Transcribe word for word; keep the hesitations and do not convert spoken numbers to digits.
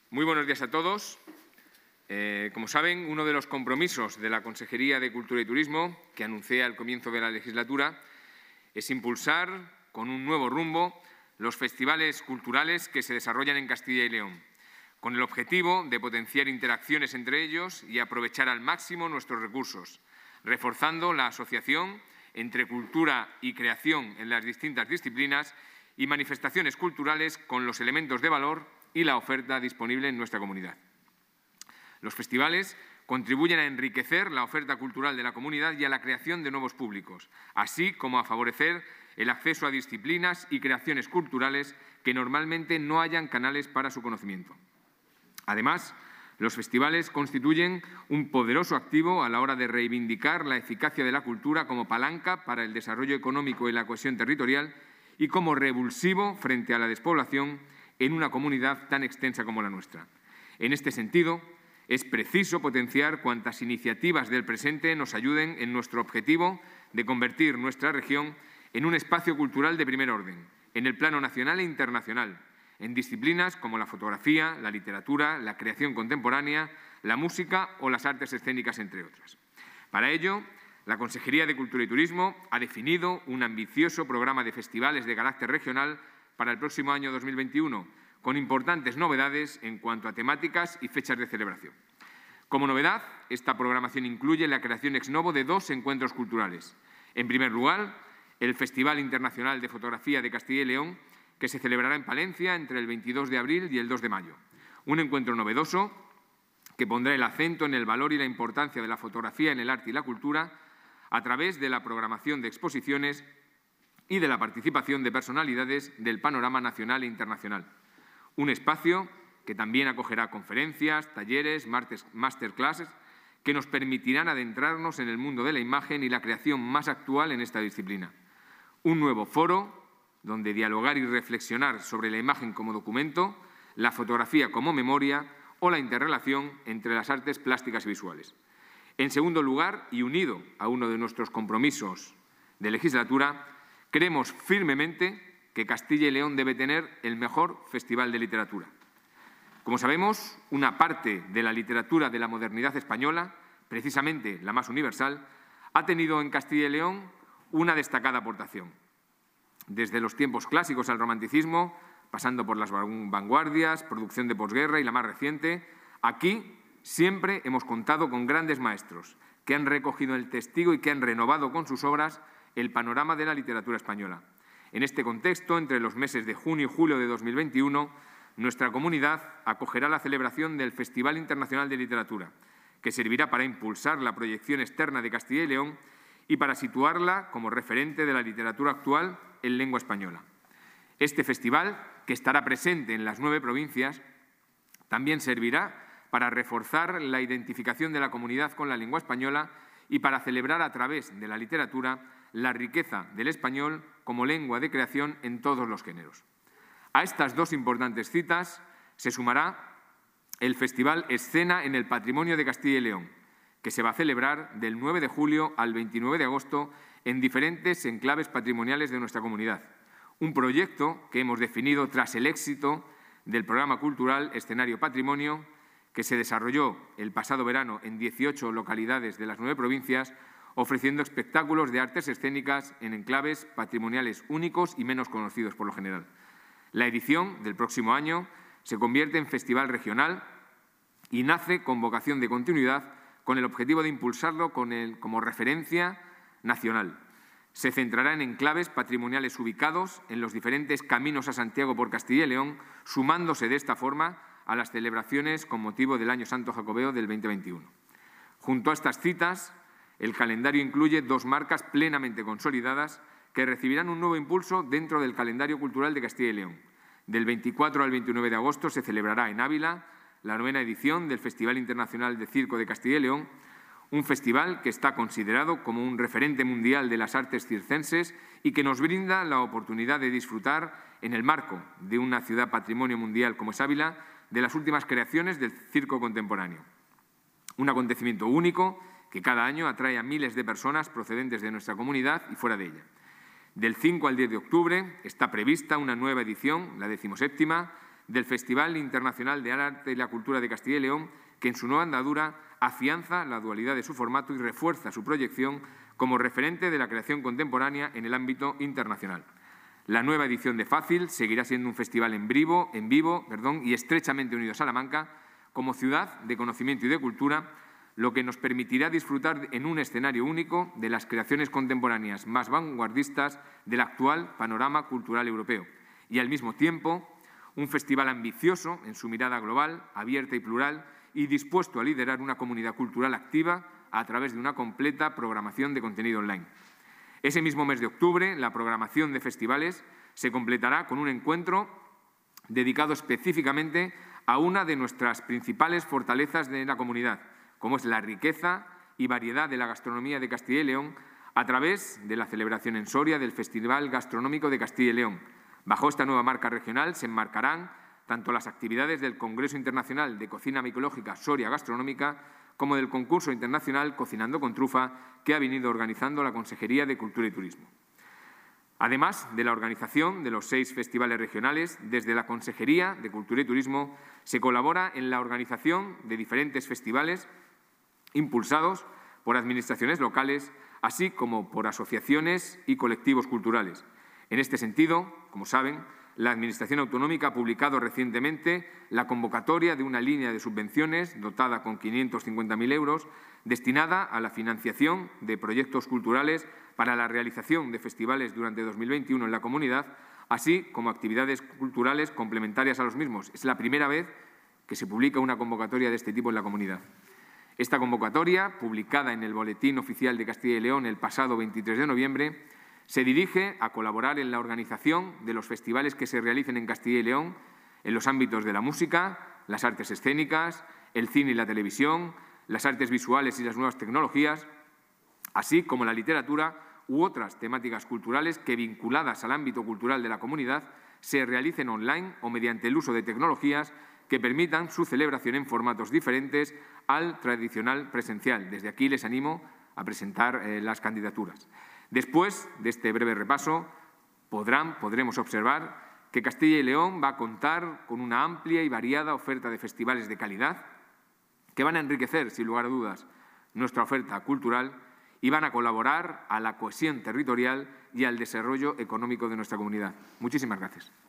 Muy buenos días a todos. Eh, como saben, uno de los compromisos de la Consejería de Cultura y Turismo, que anuncié al comienzo de la legislatura, es impulsar con un nuevo rumbo los festivales culturales que se desarrollan en Castilla y León, con el objetivo de potenciar interacciones entre ellos y aprovechar al máximo nuestros recursos, reforzando la asociación entre cultura y creación en las distintas disciplinas y manifestaciones culturales con los elementos de valor y la oferta disponible en nuestra comunidad. Los festivales contribuyen a enriquecer la oferta cultural de la comunidad y a la creación de nuevos públicos, así como a favorecer el acceso a disciplinas y creaciones culturales que normalmente no hayan canales para su conocimiento. Además, los festivales constituyen un poderoso activo a la hora de reivindicar la eficacia de la cultura como palanca para el desarrollo económico y la cohesión territorial y como revulsivo frente a la despoblación en una comunidad tan extensa como la nuestra. En este sentido, es preciso potenciar cuantas iniciativas del presente nos ayuden en nuestro objetivo de convertir nuestra región en un espacio cultural de primer orden, en el plano nacional e internacional, en disciplinas como la fotografía, la literatura, la creación contemporánea, la música o las artes escénicas, entre otras. Para ello, la Consejería de Cultura y Turismo ha definido un ambicioso programa de festivales de carácter regional para el próximo año dos mil veintiuno, con importantes novedades en cuanto a temáticas y fechas de celebración. Como novedad, esta programación incluye la creación ex novo de dos encuentros culturales. En primer lugar, el Festival Internacional de Fotografía de Castilla y León, que se celebrará en Palencia entre el veintidós de abril y el dos de mayo. Un encuentro novedoso que pondrá el acento en el valor y la importancia de la fotografía en el arte y la cultura a través de la programación de exposiciones y de la participación de personalidades del panorama nacional e internacional. Un espacio que también acogerá conferencias, talleres, masterclasses que nos permitirán adentrarnos en el mundo de la imagen y la creación más actual en esta disciplina. Un nuevo foro donde dialogar y reflexionar sobre la imagen como documento, la fotografía como memoria o la interrelación entre las artes plásticas y visuales. En segundo lugar, y unido a uno de nuestros compromisos de legislatura, creemos firmemente que Castilla y León debe tener el mejor festival de literatura. Como sabemos, una parte de la literatura de la modernidad española, precisamente la más universal, ha tenido en Castilla y León una destacada aportación. Desde los tiempos clásicos al romanticismo, pasando por las vanguardias, producción de posguerra y la más reciente, aquí siempre hemos contado con grandes maestros que han recogido el testigo y que han renovado con sus obras el panorama de la literatura española. En este contexto, entre los meses de junio y julio de dos mil veintiuno, nuestra comunidad acogerá la celebración del Festival Internacional de Literatura, que servirá para impulsar la proyección externa de Castilla y León y para situarla como referente de la literatura actual en lengua española. Este festival, que estará presente en las nueve provincias, también servirá para reforzar la identificación de la comunidad con la lengua española y para celebrar a través de la literatura la riqueza del español como lengua de creación en todos los géneros. A estas dos importantes citas se sumará el Festival Escena en el Patrimonio de Castilla y León, que se va a celebrar del nueve de julio al veintinueve de agosto en diferentes enclaves patrimoniales de nuestra comunidad. Un proyecto que hemos definido tras el éxito del programa cultural Escenario Patrimonio, que se desarrolló el pasado verano en dieciocho localidades de las nueve provincias, ofreciendo espectáculos de artes escénicas en enclaves patrimoniales únicos y menos conocidos por lo general. La edición del próximo año se convierte en festival regional y nace con vocación de continuidad con el objetivo de impulsarlo con el, como referencia nacional. Se centrará en enclaves patrimoniales ubicados en los diferentes caminos a Santiago por Castilla y León, sumándose de esta forma a las celebraciones con motivo del Año Santo Jacobeo del veinte veintiuno. Junto a estas citas, el calendario incluye dos marcas plenamente consolidadas que recibirán un nuevo impulso dentro del calendario cultural de Castilla y León. Del veinticuatro al veintinueve de agosto se celebrará en Ávila la novena edición del Festival Internacional de Circo de Castilla y León, un festival que está considerado como un referente mundial de las artes circenses y que nos brinda la oportunidad de disfrutar, en el marco de una ciudad patrimonio mundial como es Ávila, de las últimas creaciones del circo contemporáneo. Un acontecimiento único que cada año atrae a miles de personas procedentes de nuestra comunidad y fuera de ella. Del cinco al diez de octubre está prevista una nueva edición, la decimoséptima, del Festival Internacional de Arte y la Cultura de Castilla y León, que en su nueva andadura afianza la dualidad de su formato y refuerza su proyección como referente de la creación contemporánea en el ámbito internacional. La nueva edición de Fácil seguirá siendo un festival en vivo, en vivo perdón, y estrechamente unido a Salamanca como ciudad de conocimiento y de cultura, lo que nos permitirá disfrutar en un escenario único de las creaciones contemporáneas más vanguardistas del actual panorama cultural europeo. Y, al mismo tiempo, un festival ambicioso en su mirada global, abierta y plural, y dispuesto a liderar una comunidad cultural activa a través de una completa programación de contenido online. Ese mismo mes de octubre, la programación de festivales se completará con un encuentro dedicado específicamente a una de nuestras principales fortalezas de la comunidad, como es la riqueza y variedad de la gastronomía de Castilla y León, a través de la celebración en Soria del Festival Gastronómico de Castilla y León. Bajo esta nueva marca regional se enmarcarán tanto las actividades del Congreso Internacional de Cocina Micológica Soria Gastronómica como del concurso internacional Cocinando con Trufa, que ha venido organizando la Consejería de Cultura y Turismo. Además de la organización de los seis festivales regionales, desde la Consejería de Cultura y Turismo se colabora en la organización de diferentes festivales impulsados por administraciones locales, así como por asociaciones y colectivos culturales. En este sentido, como saben, la Administración autonómica ha publicado recientemente la convocatoria de una línea de subvenciones dotada con quinientos cincuenta mil euros destinada a la financiación de proyectos culturales para la realización de festivales durante dos mil veintiuno en la comunidad, así como actividades culturales complementarias a los mismos. Es la primera vez que se publica una convocatoria de este tipo en la comunidad. Esta convocatoria, publicada en el Boletín Oficial de Castilla y León el pasado veintitrés de noviembre, se dirige a colaborar en la organización de los festivales que se realicen en Castilla y León en los ámbitos de la música, las artes escénicas, el cine y la televisión, las artes visuales y las nuevas tecnologías, así como la literatura u otras temáticas culturales que, vinculadas al ámbito cultural de la comunidad, se realicen online o mediante el uso de tecnologías que permitan su celebración en formatos diferentes al tradicional presencial. Desde aquí les animo a presentar eh, las candidaturas. Después de este breve repaso, podrán, podremos observar que Castilla y León va a contar con una amplia y variada oferta de festivales de calidad que van a enriquecer, sin lugar a dudas, nuestra oferta cultural y van a colaborar a la cohesión territorial y al desarrollo económico de nuestra comunidad. Muchísimas gracias.